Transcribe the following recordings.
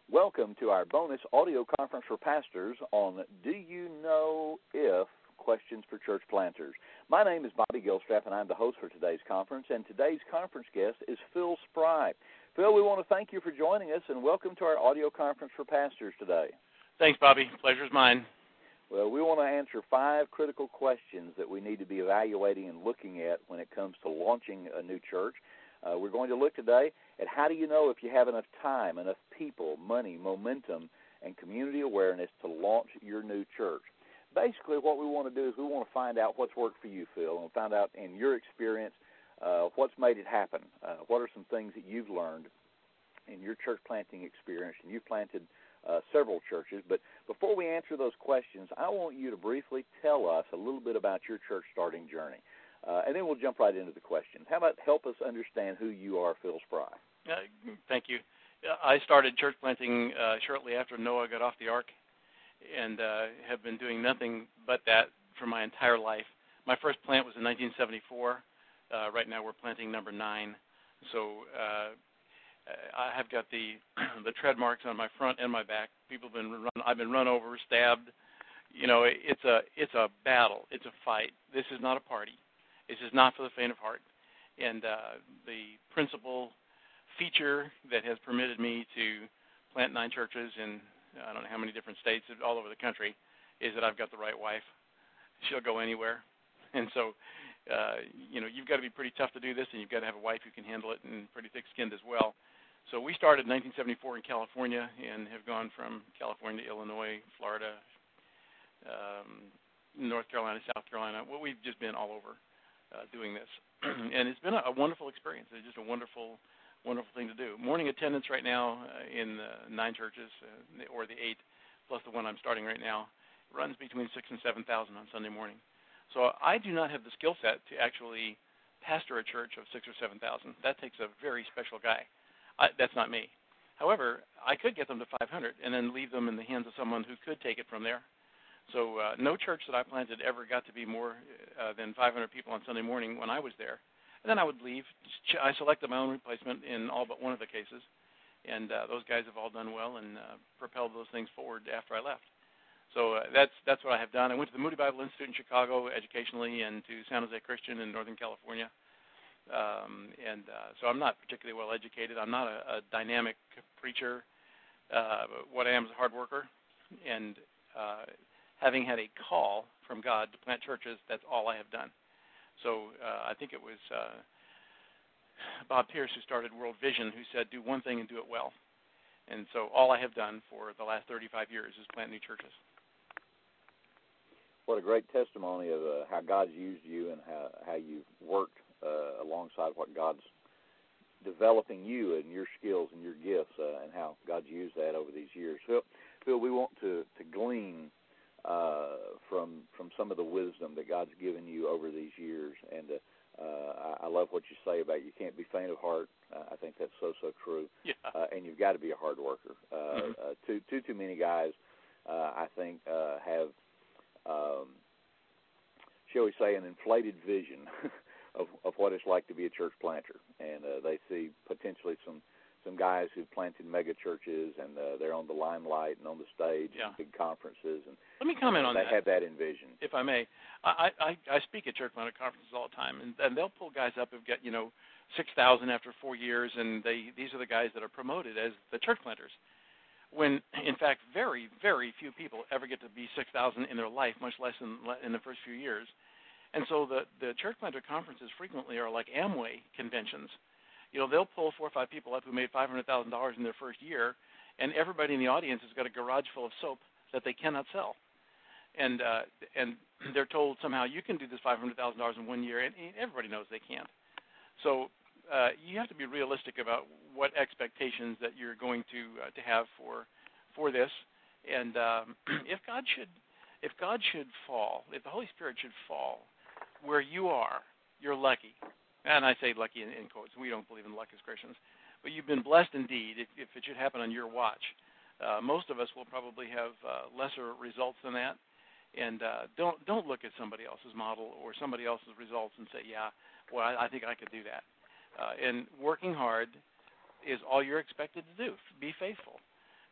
Welcome to our bonus audio conference for pastors on Do You Know If? Questions for Church Planters. My name is Bobby Gilstrap, and I'm the host for today's conference, and today's conference guest is Phil Spry. Phil, we want to thank you for joining us, and welcome to our audio conference for pastors today. Thanks, Bobby. Pleasure's mine. Well, we want to answer 5 critical questions that we need to be evaluating and looking at when it comes to launching a new church. We're going to look today at how do you know if you have enough time, enough people, money, momentum, and community awareness to launch your new church. Basically, what we want to do is we want to find out what's worked for you, Phil, and find out in your experience what's made it happen. What are some things that you've learned in your church planting experience? And you've planted several churches. But before we answer those questions, I want you to briefly tell us a little bit about your church starting journey. And then we'll jump right into the questions. How about help us understand who you are, Phil Spry? Thank you. I started church planting shortly after Noah got off the ark and have been doing nothing but that for my entire life. My first plant was in 1974. Right now we're planting number 9. So I have got the tread marks on my front and my back. I've been run over, stabbed. You know, it's a battle. It's a fight. This is not a party. This is not for the faint of heart. And the principal feature that has permitted me to plant 9 churches in I don't know how many different states all over the country is that I've got the right wife. She'll go anywhere. And so, you've got to be pretty tough to do this, and you've got to have a wife who can handle it and pretty thick-skinned as well. So we started in 1974 in California and have gone from California to Illinois, Florida, North Carolina, South Carolina. Well, we've just been all over doing this. And it's been a wonderful experience. It's just a wonderful thing to do. Morning attendance right now in 9 churches, or the 8, plus the one I'm starting right now, runs between 6,000 and 7,000 on Sunday morning. So I do not have the skill set to actually pastor a church of 6,000 or 7,000. That takes a very special guy. That's not me. However, I could get them to 500 and then leave them in the hands of someone who could take it from there. So no church that I planted ever got to be more than 500 people on Sunday morning when I was there. And then I would leave. I selected my own replacement in all but one of the cases, and those guys have all done well and propelled those things forward after I left. So that's what I have done. I went to the Moody Bible Institute in Chicago educationally and to San Jose Christian in Northern California. So I'm not particularly well educated. I'm not a dynamic preacher. What I am is a hard worker, and having had a call from God to plant churches, that's all I have done. So I think it was Bob Pierce who started World Vision who said, do one thing and do it well. And so all I have done for the last 35 years is plant new churches. What a great testimony of how God's used you and how you've worked alongside what God's developing you and your skills and your gifts and how God's used that over these years. Phil, we want to glean from some of the wisdom that God's given you over these years, and I love what you say about you can't be faint of heart. I think that's so true. Yeah. And you've got to be a hard worker. Too many guys, I think, have, shall we say, an inflated vision of what it's like to be a church planter, and they see potentially some guys who've planted mega churches, and they're on the limelight and on the stage at big conferences. And let me comment on that. They have that envision. If I may, I speak at church planter conferences all the time, and they'll pull guys up who've got 6,000 after 4 years, and these are the guys that are promoted as the church planters. When in fact, very very few people ever get to be 6,000 in their life, much less in the first few years. And so the church planter conferences frequently are like Amway conventions. They'll pull 4 or 5 people up who made $500,000 in their first year, and everybody in the audience has got a garage full of soap that they cannot sell. And they're told somehow you can do this $500,000 in 1 year, and everybody knows they can't. So you have to be realistic about what expectations that you're going to have for this. And if God should fall, if the Holy Spirit should fall where you are, you're lucky. And I say lucky in quotes. We don't believe in luck as Christians. But you've been blessed indeed if it should happen on your watch. Most of us will probably have lesser results than that. And don't look at somebody else's model or somebody else's results and say, yeah, well, I think I could do that. And working hard is all you're expected to do. Be faithful.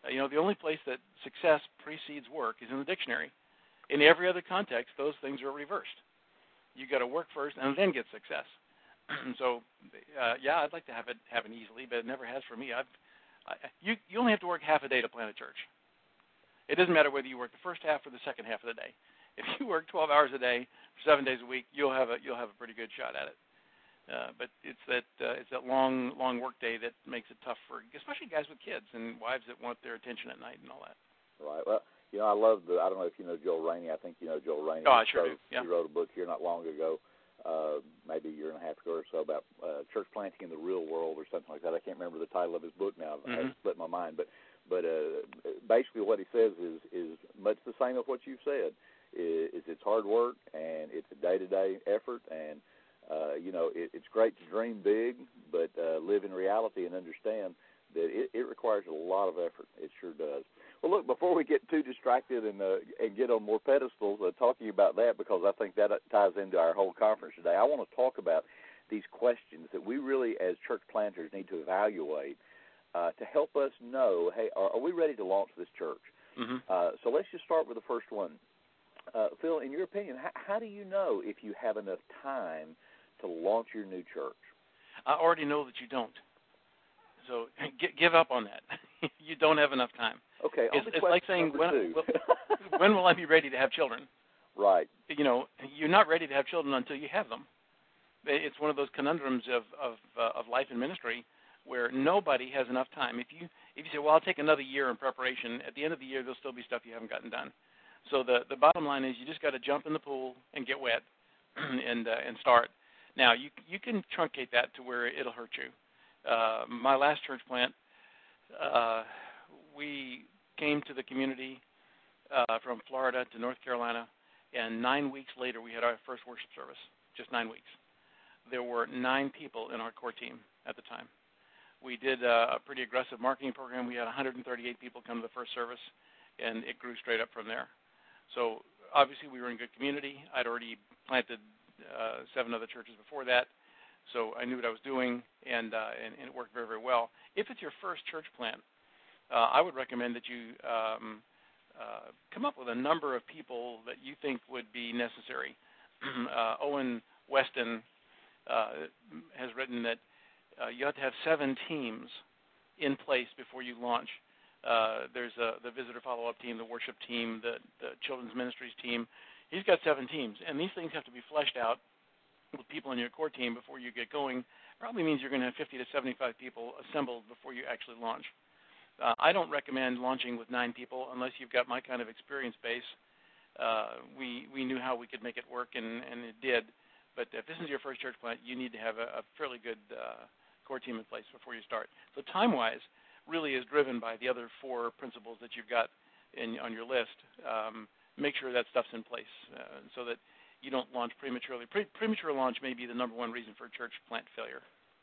The only place that success precedes work is in the dictionary. In every other context, those things are reversed. You got to work first and then get success. So, I'd like to have it happen easily, but it never has for me. You only have to work half a day to plant a church. It doesn't matter whether you work the first half or the second half of the day. If you work 12 hours a day, 7 days a week, you'll have a pretty good shot at it. But it's that long work day that makes it tough for especially guys with kids and wives that want their attention at night and all that. Right. Well, I love I don't know if you know Joel Rainey. I think you know Joel Rainey. Oh, I sure do. Yeah. He wrote a book here not long ago, maybe a year and a half ago or so, about church planting in the real world or something like that. I can't remember the title of his book now. I haven't split my mind. But basically what he says is much the same of what you've said. It's hard work and it's a day-to-day effort, and it's great to dream big, but live in reality and understand that it requires a lot of effort. It sure does. Well, look, before we get too distracted and get on more pedestals talking about that, because I think that ties into our whole conference today, I want to talk about these questions that we really, as church planters, need to evaluate to help us know, hey, are we ready to launch this church? Mm-hmm. So let's just start with the first one. Phil, in your opinion, how do you know if you have enough time to launch your new church? I already know that you don't. So give up on that. You don't have enough time. Okay. It's like saying, when will I be ready to have children? Right. You're not ready to have children until you have them. It's one of those conundrums of life and ministry where nobody has enough time. If you say, well, I'll take another year in preparation, at the end of the year there'll still be stuff you haven't gotten done. So the bottom line is you just got to jump in the pool and get wet and start. Now, you can truncate that to where it'll hurt you. My last church plant, we came to the community from Florida to North Carolina, and 9 weeks later we had our first worship service, just 9 weeks. There were 9 people in our core team at the time. We did a pretty aggressive marketing program. We had 138 people come to the first service, and it grew straight up from there. So obviously we were in good community. I'd already planted 7 other churches before that, so I knew what I was doing, and it worked very, very well. If it's your first church plant, I would recommend that you come up with a number of people that you think would be necessary. Owen Weston has written that you have to have 7 teams in place before you launch. There's the visitor follow-up team, the worship team, the children's ministries team. He's got 7 teams, and these things have to be fleshed out with people in your core team before you get going. Probably means you're going to have 50 to 75 people assembled before you actually launch. I don't recommend launching with 9 people unless you've got my kind of experience base. We knew how we could make it work, and it did. But if this is your first church plant, you need to have a fairly good core team in place before you start. So time-wise really is driven by the other 4 principles that you've got on your list. Make sure that stuff's in place so that you don't launch prematurely. Premature launch may be the number 1 reason for church plant failure.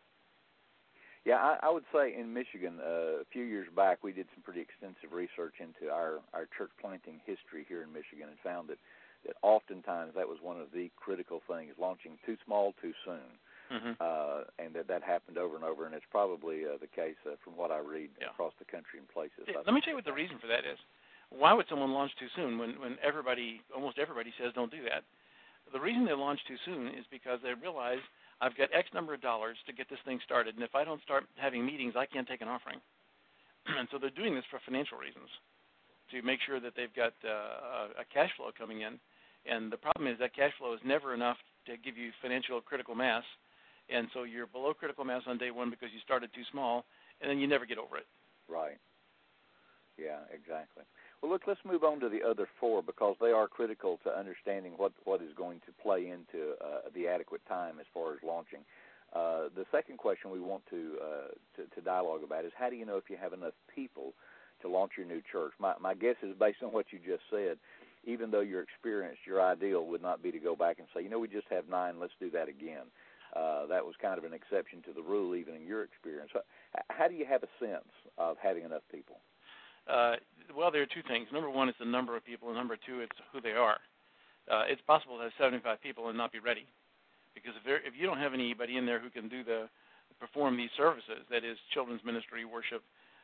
Yeah, I would say in Michigan, a few years back, we did some pretty extensive research into our church planting history here in Michigan and found that oftentimes that was one of the critical things, launching too small too soon. Mm-hmm. And that happened over and over, and it's probably the case from what I read across the country in places. Let me tell you what the reason for that is. Why would someone launch too soon when almost everybody says don't do that? The reason they launch too soon is because they realize I've got X number of dollars to get this thing started, and if I don't start having meetings, I can't take an offering. And so they're doing this for financial reasons, to make sure that they've got a cash flow coming in. And the problem is that cash flow is never enough to give you financial critical mass, and so you're below critical mass on day 1 because you started too small, and then you never get over it. Right. Yeah, exactly. Well, look, let's move on to the other 4 because they are critical to understanding what is going to play into the adequate time as far as launching. The second question we want to dialogue about is how do you know if you have enough people to launch your new church? My guess is based on what you just said, even though you're experienced, your ideal would not be to go back and say, we just have 9, let's do that again. That was kind of an exception to the rule, even in your experience. How do you have a sense of having enough people? Well, there are 2 things. Number 1 is the number of people, and number 2, it's who they are. It's possible to have 75 people and not be ready, because if you don't have anybody in there who can perform these services, that is children's ministry, worship,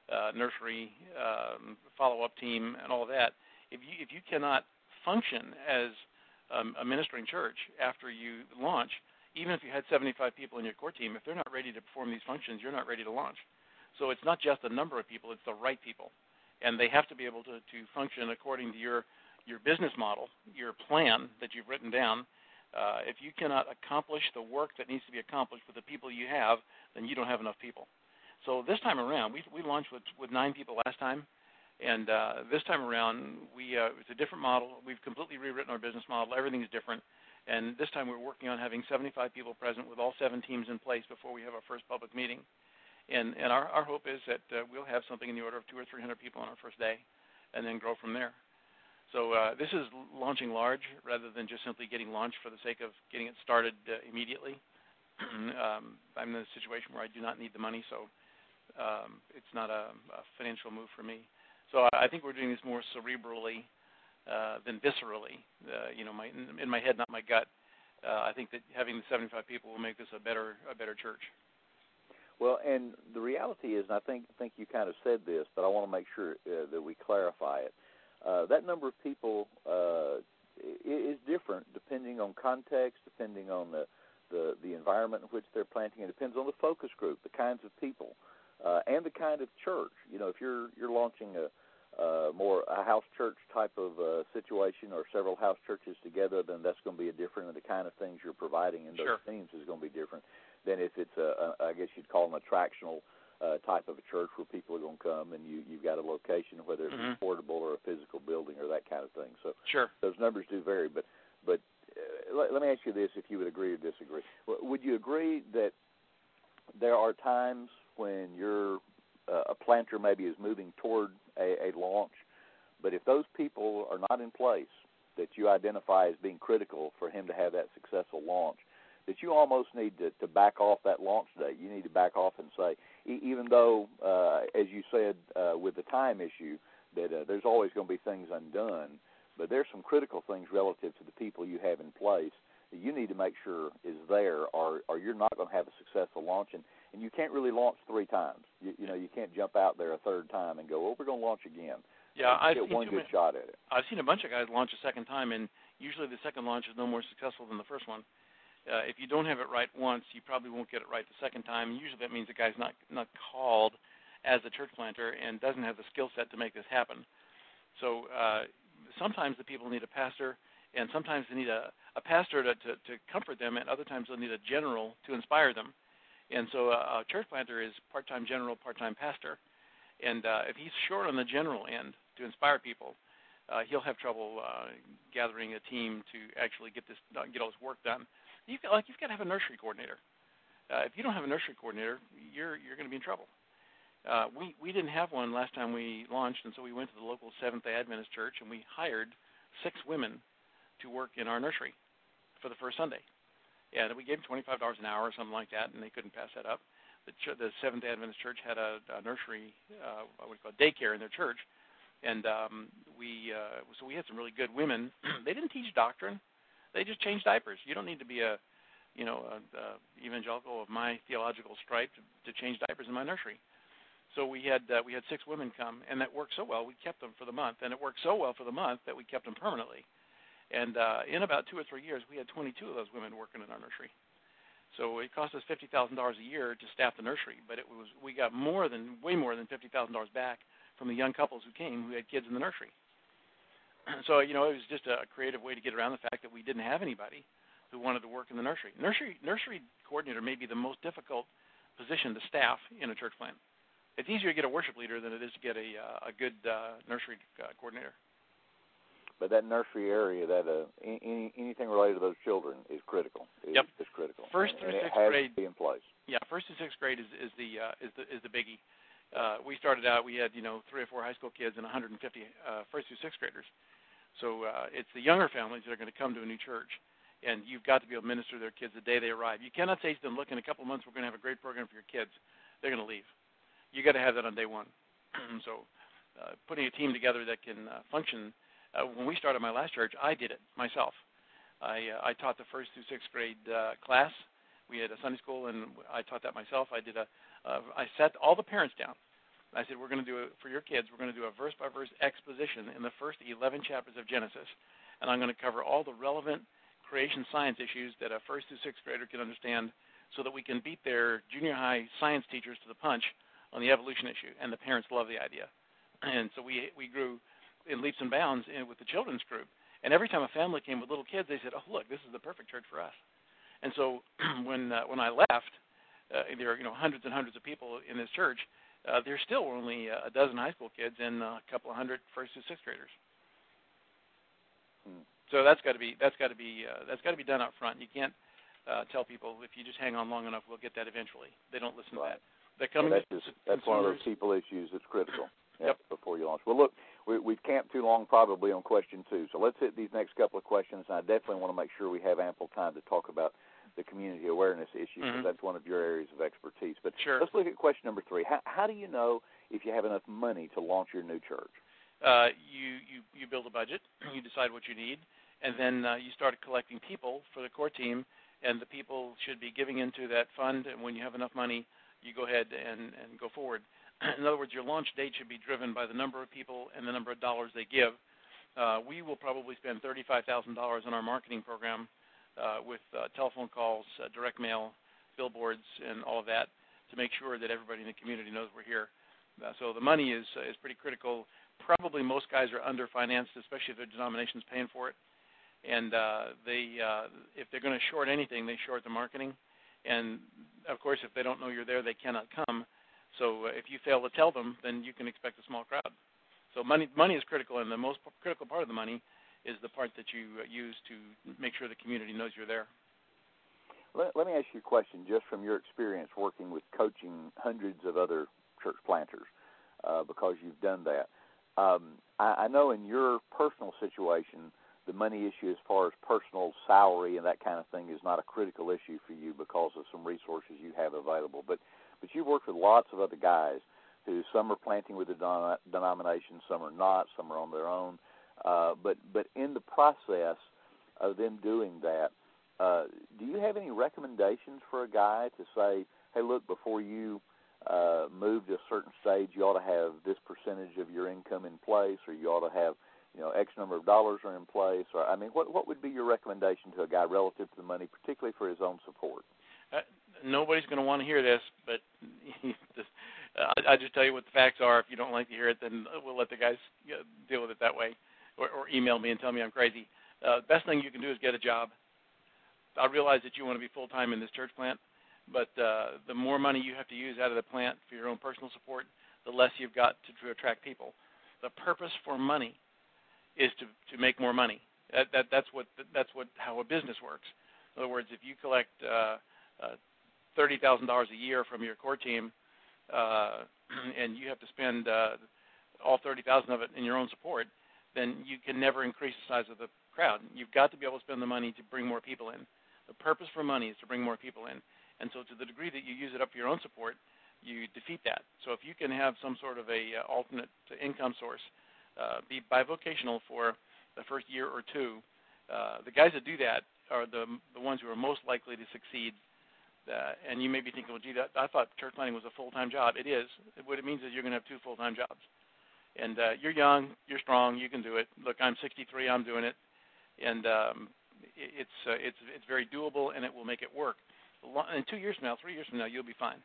nursery, follow-up team, and all of that. If you cannot function as a ministering church after you launch, even if you had 75 people in your core team, if they're not ready to perform these functions, you're not ready to launch. So it's not just the number of people, it's the right people. And they have to be able to function according to your business model, your plan that you've written down. If you cannot accomplish the work that needs to be accomplished with the people you have, then you don't have enough people. So this time around, we launched with 9 people last time. And this time around, it's a different model. We've completely rewritten our business model. Everything's different. And this time we're working on having 75 people present with all 7 teams in place before we have our first public meeting. And our hope is that we'll have something in the order of 200 or 300 people on our first day and then grow from there. So this is launching large rather than just simply getting launched for the sake of getting it started immediately. I'm in a situation where I do not need the money, so it's not a financial move for me. So I think we're doing this more cerebrally than viscerally. In my head, not my gut. I think that having the 75 people will make this a better church. Well, and the reality is, and I think you kind of said this, but I want to make sure that we clarify it. That number of people is different depending on context, depending on the environment in which they're planting. It depends on the focus group, the kinds of people, and the kind of church. If you're launching a house church type of situation, or several house churches together, then that's going to be different, and the kind of things you're providing in those teams is going to be different than if it's I guess you'd call an attractional type of a church where people are going to come, and you've got a location, whether it's a portable or a physical building or that kind of thing. So those numbers do vary. But let me ask you this, if you would agree or disagree. Would you agree that there are times when a planter maybe is moving toward a launch, but if those people are not in place that you identify as being critical for him to have that successful launch, that you almost need to back off that launch date? You need to back off and say, even though, as you said, with the time issue, that there's always going to be things undone, but there's some critical things relative to the people you have in place that you need to make sure is there, or you're not going to have a successful launch. And you can't really launch 3 times. You can't jump out there a third time and go, we're going to launch again. Yeah, I've get one good shot at it. I've seen a bunch of guys launch a second time, and usually the second launch is no more successful than the first one. If you don't have it right once, you probably won't get it right the second time. Usually that means the guy's not called as a church planter and doesn't have the skill set to make this happen. So sometimes the people need a pastor, and sometimes they need a pastor to comfort them, and other times they'll need a general to inspire them. And so a church planter is part-time general, part-time pastor. And if he's short on the general end to inspire people, he'll have trouble gathering a team to actually get all this work done. You've got to have a nursery coordinator. If you don't have a nursery coordinator, you're going to be in trouble. We didn't have one last time we launched, and so we went to the local Seventh-day Adventist church, and we hired 6 women to work in our nursery for the first Sunday. And we gave them $25 an hour or something like that, and they couldn't pass that up. The Seventh-day Adventist church had a nursery, what we call daycare in their church, and so we had some really good women. They didn't teach doctrine; they just changed diapers. You don't need to be a evangelical of my theological stripe to change diapers in my nursery. So we had 6 women come, and that worked so well we kept them for the month, and it worked so well for the month that we kept them permanently. And in about 2 or 3 years, we had 22 of those women working in our nursery. So it cost us $50,000 a year to staff the nursery, but we got way more than $50,000 back from the young couples who came who had kids in the nursery. So it was just a creative way to get around the fact that we didn't have anybody who wanted to work in the nursery. Nursery coordinator may be the most difficult position to staff in a church plant. It's easier to get a worship leader than it is to get a good nursery coordinator. But that nursery area, that anything related to those children is critical. Yep. It's critical. First through sixth grade. To be in place. Yeah, 1st through 6th grade is the biggie. We started out. We had 3 or 4 high school kids and 150 1st through 6th graders. So it's the younger families that are going to come to a new church, and you've got to be able to minister to their kids the day they arrive. You cannot say to them, "Look, in a couple of months we're going to have a great program for your kids." They're going to leave. You got to have that on day one. So putting a team together that can function. When we started my last church, I did it myself. I taught the 1st through 6th grade class. We had a Sunday school, and I taught that myself. I sat all the parents down. I said, we're going to do for your kids, we're going to do a verse-by-verse exposition in the first 11 chapters of Genesis, and I'm going to cover all the relevant creation science issues that a first through sixth grader can understand so that we can beat their junior high science teachers to the punch on the evolution issue, and the parents love the idea. And so we grew in leaps and bounds with the children's group. And every time a family came with little kids, they said, oh, look, this is the perfect church for us. And so when I left, there are hundreds and hundreds of people in this church. There's still only a dozen high school kids and a couple of hundred first through sixth graders. So that's got to be done up front. You can't tell people if you just hang on long enough, we'll get that eventually. They don't listen to that. They're coming. That's one of those people issues that's critical. Yep. Before you launch. Well, look, we've camped too long probably on question 2, so let's hit these next couple of questions. And I definitely want to make sure we have ample time to talk about the community awareness issue, because that's one of your areas of expertise. But sure. Let's look at question number 3. How do you know if you have enough money to launch your new church? You build a budget, you decide what you need, and then you start collecting people for the core team, and the people should be giving into that fund, and when you have enough money, you go ahead and go forward. In other words, your launch date should be driven by the number of people and the number of dollars they give. We will probably spend $35,000 on our marketing program with telephone calls, direct mail, billboards, and all of that to make sure that everybody in the community knows we're here. So the money is pretty critical. Probably most guys are underfinanced, especially if their denomination's paying for it. And if they're going to short anything, they short the marketing. And, of course, if they don't know you're there, they cannot come. So if you fail to tell them, then you can expect a small crowd. So money is critical, and the most critical part of the money is the part that you use to make sure the community knows you're there. Let me ask you a question, just from your experience working with coaching hundreds of other church planters, because you've done that. I know in your personal situation, the money issue as far as personal salary and that kind of thing is not a critical issue for you because of some resources you have available. But you work with lots of other guys who some are planting with a denomination, some are not, some are on their own. But in the process of them doing that, do you have any recommendations for a guy to say, hey, look, before you move to a certain stage, you ought to have this percentage of your income in place, or you ought to have X number of dollars are in place? Or I mean, what would be your recommendation to a guy relative to the money, particularly for his own support? Nobody's going to want to hear this, but I just tell you what the facts are. If you don't like to hear it, then we'll let the guys deal with it that way, or email me and tell me I'm crazy. Best thing you can do is get a job. I realize that you want to be full-time in this church plant, but the more money you have to use out of the plant for your own personal support, the less you've got to attract people. The purpose for money is to make more money. That's how a business works. In other words, if you collect $30,000 a year from your core team, and you have to spend all $30,000 of it in your own support, then you can never increase the size of the crowd. You've got to be able to spend the money to bring more people in. The purpose for money is to bring more people in. And so to the degree that you use it up for your own support, you defeat that. So if you can have some sort of a alternate income source, be bivocational for the first year or two, the guys that do that are the ones who are most likely to succeed. And you may be thinking, well, gee, I thought church planting was a full-time job. It is. What it means is you're going to have 2 full-time jobs. And you're young, you're strong, you can do it. Look, I'm 63, I'm doing it. And it's very doable, and it will make it work. In 2 years from now, 3 years from now, you'll be fine.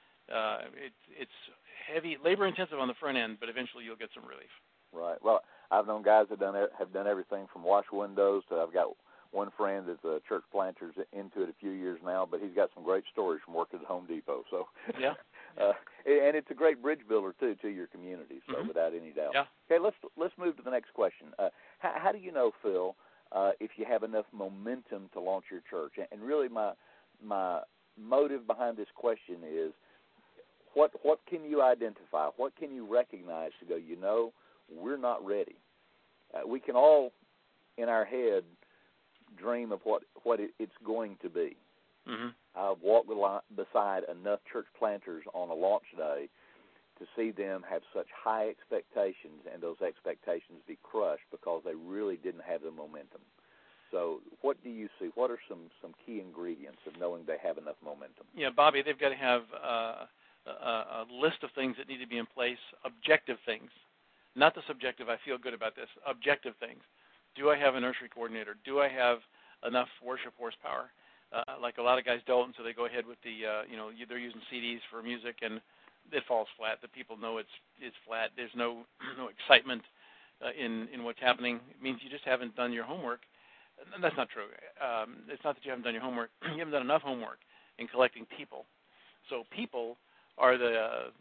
It's heavy, labor-intensive on the front end, but eventually you'll get some relief. Right. Well, I've known guys that have done everything from wash windows to I've got one friend that's a church planter's into it a few years now, but he's got some great stories from working at Home Depot. So yeah. And it's a great bridge builder too to your community. So without any doubt. Yeah. Okay, let's move to the next question. How do you know, Phil, if you have enough momentum to launch your church? And really, my motive behind this question is, what can you identify? What can you recognize to go, we're not ready? We can all, in our head, dream of what it's going to be. Mm-hmm. I've walked beside enough church planters on a launch day to see them have such high expectations and those expectations be crushed because they really didn't have the momentum. So what do you see? What are some key ingredients of knowing they have enough momentum? Yeah, Bobby, they've got to have a list of things that need to be in place, objective things, not the subjective, I feel good about this, objective things. Do I have a nursery coordinator? Do I have enough worship horsepower? Like a lot of guys don't, so they go ahead with the, they're using CDs for music, and it falls flat. The people know it's flat. There's no excitement in what's happening. It means you just haven't done your homework. That's not true. It's not that you haven't done your homework. You haven't done enough homework in collecting people. So people are the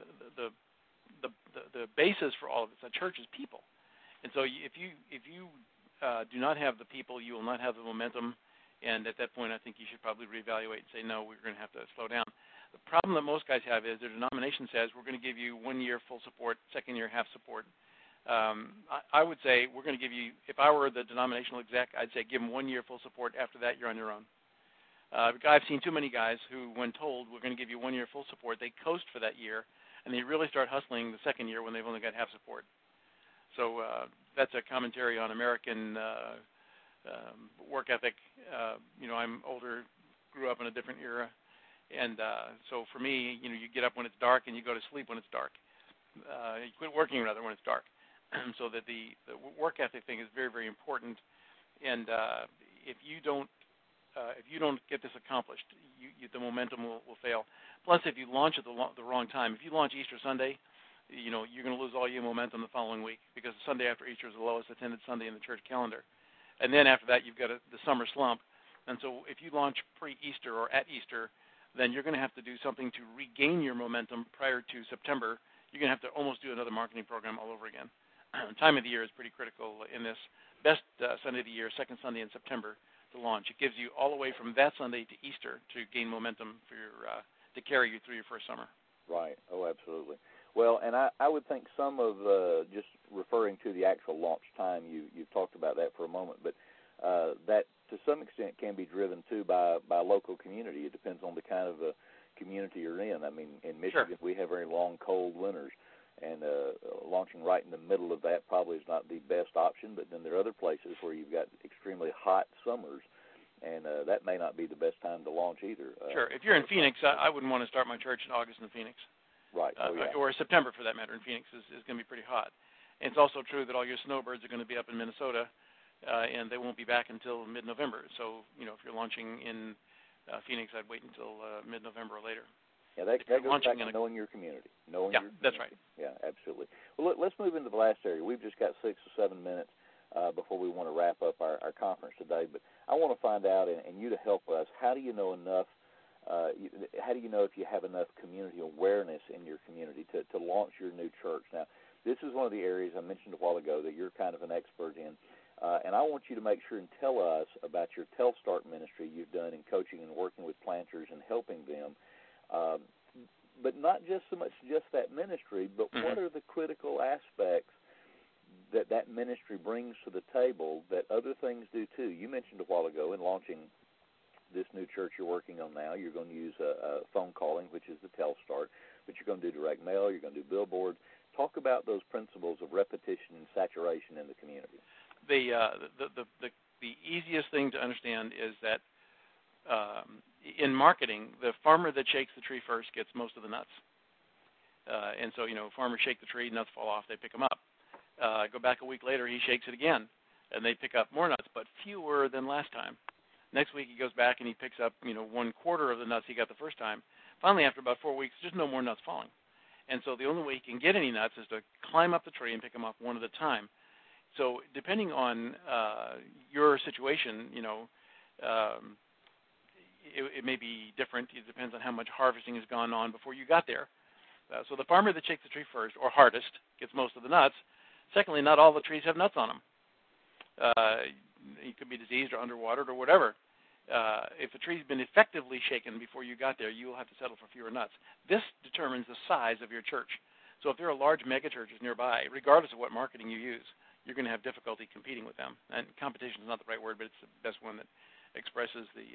basis for all of this. A church is people, and so if you do not have the people, you will not have the momentum. And at that point, I think you should probably reevaluate and say, no, we're going to have to slow down. The problem that most guys have is their denomination says we're going to give you 1 year full support, second year half support. I would say we're going to give you, if I were the denominational exec, I'd say give them 1 year full support. After that, you're on your own. I've seen too many guys who, when told we're going to give you 1 year full support, they coast for that year, and they really start hustling the second year when they've only got half support. So that's a commentary on American work ethic. I'm older, grew up in a different era, and so for me, you get up when it's dark and you go to sleep when it's dark. You quit working rather when it's dark. So that the work ethic thing is very, very important. And if you don't get this accomplished, the momentum will fail. Plus, if you launch at the wrong time, if you launch Easter Sunday, you're going to lose all your momentum the following week, because the Sunday after Easter is the lowest attended Sunday in the church calendar. And then after that, you've got the summer slump. And so if you launch pre-Easter or at Easter, then you're going to have to do something to regain your momentum prior to September. You're going to have to almost do another marketing program all over again. Time of the year is pretty critical in this. Best Sunday of the year, second Sunday in September to launch. It gives you all the way from that Sunday to Easter to gain momentum for to carry you through your first summer. Right. Oh, absolutely. Well, and I would think some of, just referring to the actual launch time, you've talked about that for a moment, but that to some extent can be driven, too, by local community. It depends on the kind of community you're in. I mean, in Michigan, we have very long, cold winters, and launching right in the middle of that probably is not the best option, but then there are other places where you've got extremely hot summers, and that may not be the best time to launch either. Sure. If you're in Phoenix, I wouldn't want to start my church in August in Phoenix. Right. Or September, for that matter, in Phoenix is going to be pretty hot. And it's also true that all your snowbirds are going to be up in Minnesota, and they won't be back until mid-November. So, if you're launching in Phoenix, I'd wait until mid-November or later. Yeah, that goes back to knowing your community. That's right. Yeah, absolutely. Well, let's move into the last area. We've just got 6 or 7 minutes before we want to wrap up our conference today. But I want to find out, and you to help us, how do you know enough? How do you know if you have enough community awareness in your community to launch your new church? Now, this is one of the areas I mentioned a while ago that you're kind of an expert in, and I want you to make sure and tell us about your TelStart ministry you've done in coaching and working with planters and helping them, but not just so much just that ministry, but what are the critical aspects that ministry brings to the table that other things do too? You mentioned a while ago in launching this new church you're working on now, you're going to use phone calling, which is the TelStart, but you're going to do direct mail, you're going to do billboards. Talk about those principles of repetition and saturation in the community. The easiest thing to understand is that in marketing, the farmer that shakes the tree first gets most of the nuts. And so, farmers shake the tree, nuts fall off, they pick them up. Go back a week later, he shakes it again, and they pick up more nuts, but fewer than last time. Next week he goes back and he picks up, 1/4 of the nuts he got the first time. Finally, after about 4 weeks, there's no more nuts falling. And so the only way he can get any nuts is to climb up the tree and pick them up one at a time. So depending on your situation, it may be different. It depends on how much harvesting has gone on before you got there. So the farmer that shakes the tree first, or hardest, gets most of the nuts. Secondly, not all the trees have nuts on them. It could be diseased or underwatered or whatever. If a tree's been effectively shaken before you got there, you will have to settle for fewer nuts. This determines the size of your church. So if there are large megachurches nearby, regardless of what marketing you use, you're going to have difficulty competing with them. And competition is not the right word, but it's the best one that expresses the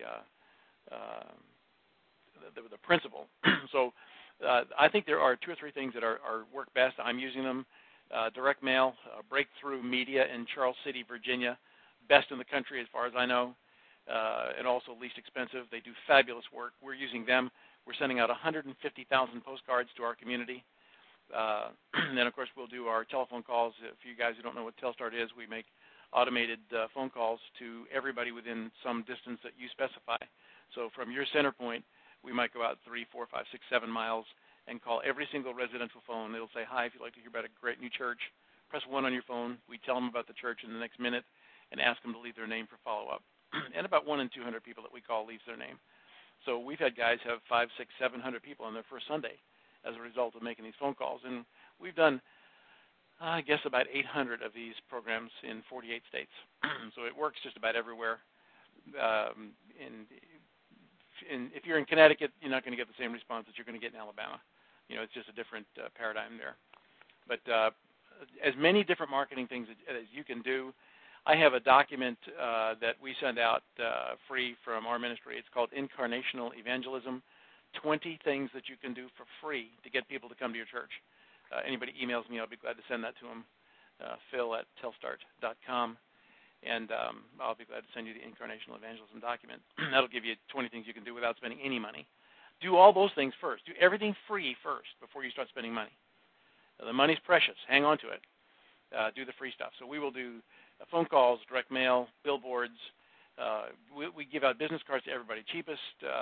principle. So I think there are 2 or 3 things that are work best. I'm using them. Direct mail, Breakthrough Media in Charles City, Virginia, best in the country as far as I know, and also least expensive. They do fabulous work. We're using them. We're sending out 150,000 postcards to our community. And then, of course, we'll do our telephone calls. For you guys who don't know what Telstart is, we make automated phone calls to everybody within some distance that you specify. So from your center point, we might go out 3, 4, 5, 6, 7 miles and call every single residential phone. It'll say, hi, if you'd like to hear about a great new church, press 1 on your phone. We tell them about the church in the next minute and ask them to leave their name for follow-up. And about 1 in 200 people that we call leaves their name. So we've had guys have 500, 600, 700 people on their first Sunday as a result of making these phone calls. And we've done, I guess, about 800 of these programs in 48 states. So it works just about everywhere. And if you're in Connecticut, you're not going to get the same response that you're going to get in Alabama. It's just a different paradigm there. But as many different marketing things as you can do, I have a document that we send out free from our ministry. It's called Incarnational Evangelism, 20 things that you can do for free to get people to come to your church. Anybody emails me, I'll be glad to send that to them, phil@telstart.com, and I'll be glad to send you the Incarnational Evangelism document. That'll give you 20 things you can do without spending any money. Do all those things first. Do everything free first before you start spending money. The money's precious. Hang on to it. Do the free stuff. So we will do phone calls, direct mail, billboards. We give out business cards to everybody. Cheapest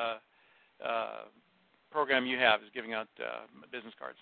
program you have is giving out business cards.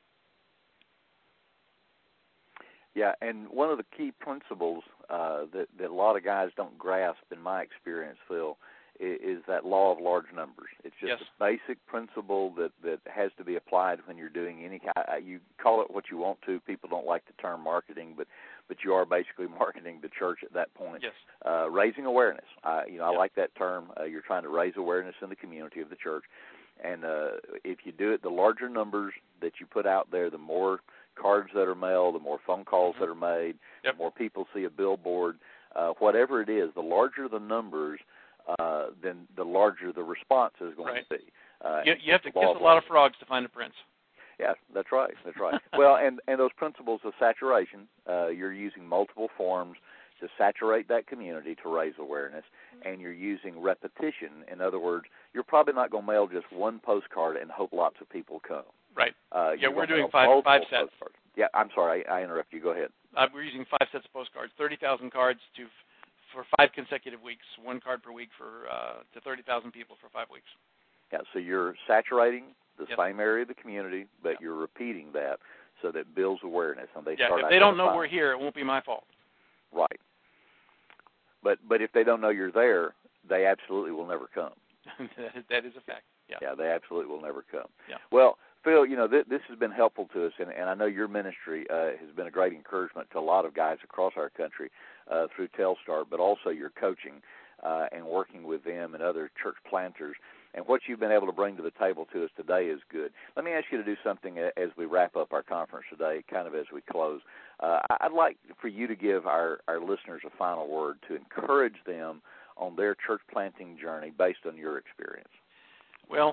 Yeah, and one of the key principles that a lot of guys don't grasp, in my experience, Phil, is that law of large numbers. It's just a basic principle that has to be applied when you're doing any kind. You call it what you want to. People don't like the term marketing, but you are basically marketing the church at that point. Yes. Raising awareness. I like that term. You're trying to raise awareness in the community of the church. And if you do it, the larger numbers that you put out there, the more cards that are mailed, the more phone calls that are made, the more people see a billboard. Whatever it is, the larger the numbers, then the larger the response is going to be. You have to kiss a lot of frogs to find a prince. Yeah, that's right. Well, and those principles of saturation, you're using multiple forms to saturate that community to raise awareness, and you're using repetition. In other words, you're probably not going to mail just one postcard and hope lots of people come. Right. We're doing five sets. Postcards. Yeah, I'm sorry, I interrupted you. Go ahead. We're using 5 sets of postcards, 30,000 cards for 5 consecutive weeks, 1 card per week to 30,000 people for 5 weeks. Yeah, so you're saturating the same area of the community, but you're repeating that so that builds awareness. And if they don't know we're here, it won't be my fault. Right. But if they don't know you're there, they absolutely will never come. That is a fact. Yeah, they absolutely will never come. Yeah. Well, Phil, this has been helpful to us, and I know your ministry has been a great encouragement to a lot of guys across our country through Telstart, but also your coaching and working with them and other church planters. And what you've been able to bring to the table to us today is good. Let me ask you to do something as we wrap up our conference today, kind of as we close. I'd like for you to give our listeners a final word to encourage them on their church planting journey based on your experience. Well,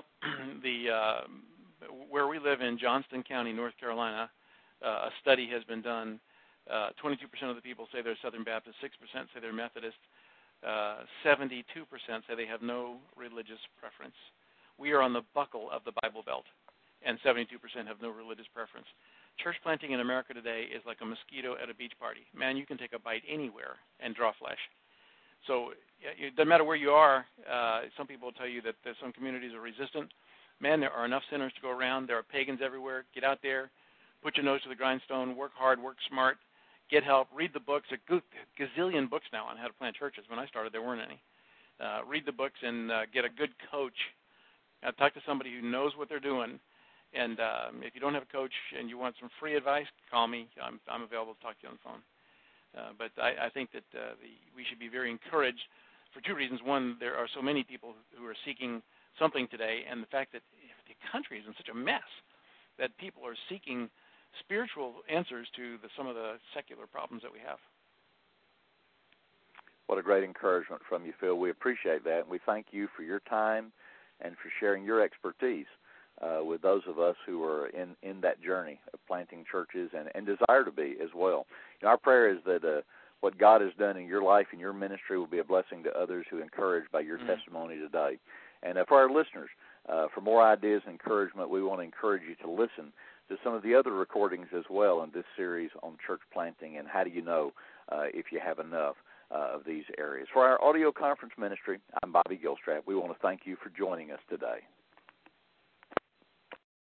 where we live in Johnston County, North Carolina, a study has been done. 22% of the people say they're Southern Baptist, 6% say they're Methodist, 72% say they have no religious preference. We are on the buckle of the Bible Belt, and 72% have no religious preference. Church planting in America today is like a mosquito at a beach party. Man, you can take a bite anywhere and draw flesh. So it doesn't matter where you are. Some people will tell you that some communities are resistant. Man, there are enough sinners to go around. There are pagans everywhere. Get out there, put your nose to the grindstone, work hard, work smart, get help, read the books. A gazillion books now on how to plant churches. When I started, there weren't any. Read the books and get a good coach. Talk to somebody who knows what they're doing. And if you don't have a coach and you want some free advice, call me. I'm available to talk to you on the phone. But I think that we should be very encouraged for 2 reasons. One, there are so many people who are seeking something today, and the fact that the country is in such a mess that people are seeking spiritual answers to some of the secular problems that we have. What a great encouragement from you, Phil. We appreciate that, and we thank you for your time and for sharing your expertise with those of us who are in that journey of planting churches and desire to be as well. Our prayer is that what God has done in your life and your ministry will be a blessing to others who are encouraged by your testimony today. And for our listeners, For more ideas and encouragement, we want to encourage you to listen to some of the other recordings as well in this series on church planting and how do you know if you have enough of these areas. For our audio conference ministry, I'm Bobby Gilstrap. We want to thank you for joining us today.